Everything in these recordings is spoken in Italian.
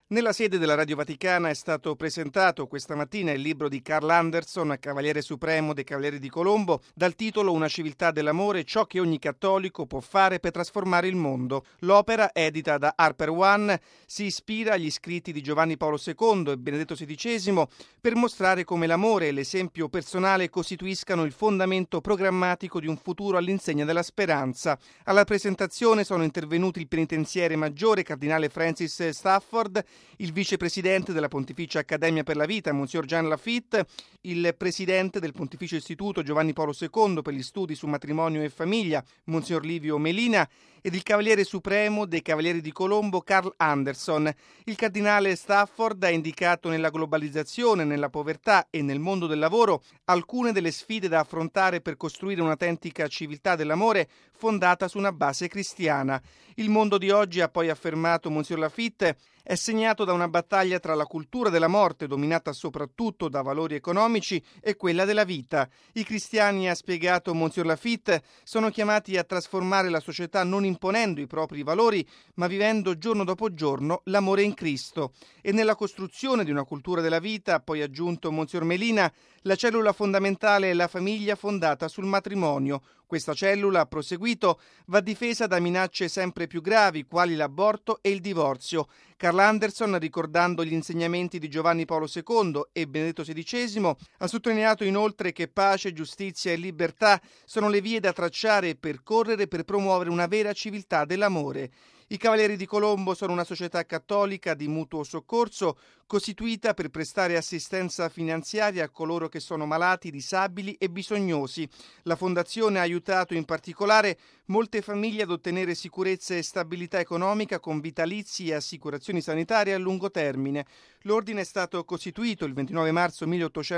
Nella sede della Radio Vaticana è stato presentato questa mattina il libro di Carl Anderson, Cavaliere Supremo dei Cavalieri di Colombo, dal titolo Una civiltà dell'amore, ciò che ogni cattolico può fare per trasformare il mondo. L'opera, edita da Harper One, si ispira agli scritti di Giovanni Paolo II e Benedetto XVI per mostrare come l'amore e l'esempio personale costituiscano il fondamento programmatico di un futuro all'insegna della speranza. Alla presentazione sono intervenuti il penitenziere maggiore, cardinale Francis Stafford, il vicepresidente della Pontificia Accademia per la Vita, Monsignor Jean Lafitte, il presidente del Pontificio Istituto Giovanni Paolo II per gli studi su matrimonio e famiglia, Monsignor Livio Melina, ed il Cavaliere Supremo dei Cavalieri di Colombo, Carl Anderson. Il cardinale Stafford ha indicato nella globalizzazione, nella povertà e nel mondo del lavoro alcune delle sfide da affrontare per costruire un'autentica civiltà dell'amore fondata su una base cristiana. Il mondo di oggi, ha poi affermato Monsignor Lafitte, è segnato da una battaglia tra la cultura della morte, dominata soprattutto da valori economici, e quella della vita. I cristiani, ha spiegato Monsignor Lafitte, sono chiamati a trasformare la società non imponendo i propri valori, ma vivendo giorno dopo giorno l'amore in Cristo. E nella costruzione di una cultura della vita, ha poi aggiunto Monsignor Melina, la cellula fondamentale è la famiglia fondata sul matrimonio. Questa cellula, ha proseguito, va difesa da minacce sempre più gravi, quali l'aborto e il divorzio. Carl Anderson, ricordando gli insegnamenti di Giovanni Paolo II e Benedetto XVI, ha sottolineato inoltre che pace, giustizia e libertà sono le vie da tracciare e percorrere per promuovere una vera civiltà dell'amore. I Cavalieri di Colombo sono una società cattolica di mutuo soccorso costituita per prestare assistenza finanziaria a coloro che sono malati, disabili e bisognosi. La fondazione ha aiutato in particolare molte famiglie ad ottenere sicurezza e stabilità economica con vitalizi e assicurazioni sanitarie a lungo termine. L'ordine è stato costituito il 29 marzo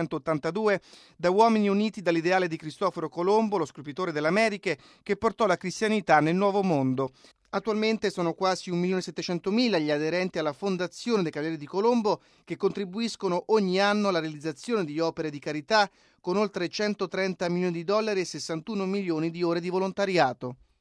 1882 da uomini uniti dall'ideale di Cristoforo Colombo, lo scopritore delle Americhe, che portò la cristianità nel Nuovo Mondo. Attualmente sono quasi 1.700.000 gli aderenti alla Fondazione dei Cavalieri di Colombo, che contribuiscono ogni anno alla realizzazione di opere di carità con oltre $130 milioni e 61 milioni di ore di volontariato.